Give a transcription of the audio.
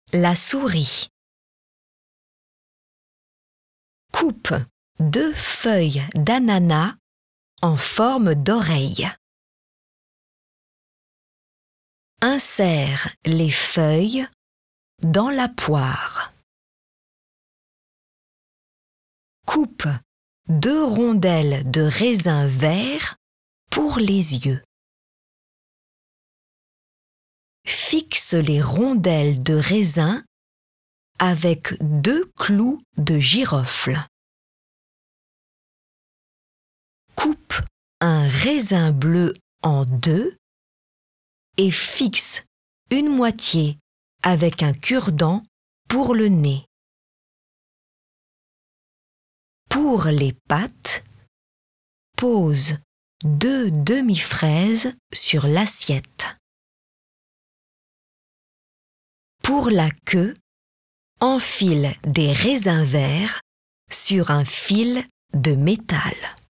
La souris. Coupe 2 feuilles d'ananas en forme d'oreille. Insère les feuilles dans la poire. Coupe 2 rondelles de raisin vert pour les yeux. Fixe les rondelles de raisin avec 2 clous de girofle. Coupe un raisin bleu en 2 et fixe une moitié avec un cure-dent pour le nez. Pour les pattes, pose 2 demi-fraises sur l'assiette. Pour la queue, enfile des raisins verts sur un fil de métal.